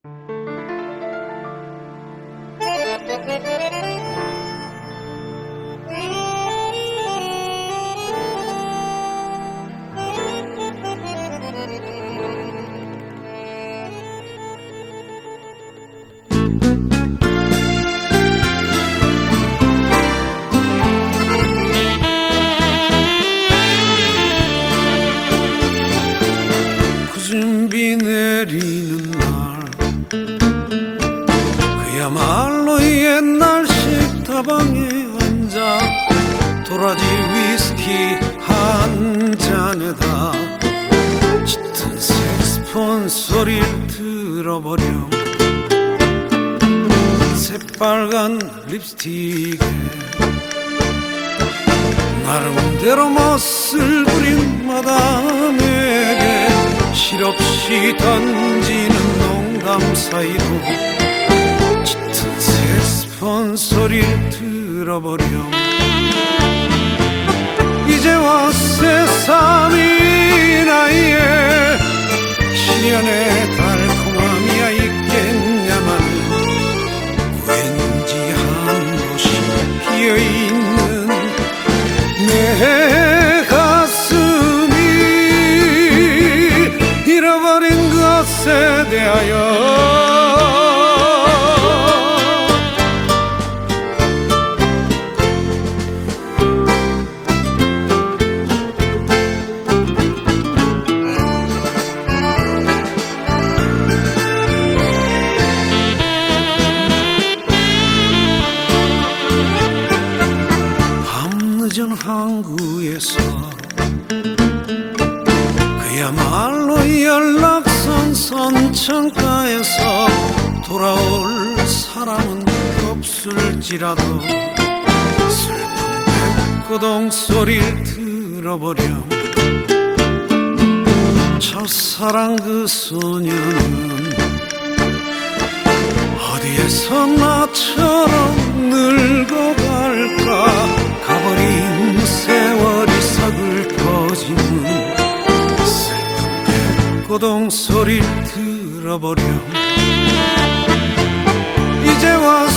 비 내리는 날 그야말로 옛날식 다방에 앉아 도라지 위스키 한 잔에다 짙은 색스폰 소리를 들어버려 새빨간 립스틱에 나름대로 멋을 부린 마담에게 실없이 던지는 농담 사이로 짙은 색스폰 소리를 들어버려 이제와 새삼이 나이에 시련의 달콤함이야 있겠냐만 왠지 한 곳이 비어있는 내 가슴이 잃어버린 것에 대하여 밤늦은 항구에서 그야말로 연락선 선창가에서 돌아올 사람은 없을지라도 슬픈 백고동 소리를 들어버려 첫사랑 그 소녀는 어디에서 나처럼 늙어갈까 가버린 세월이 서글퍼지는 고동 소리를 들어버려 이제와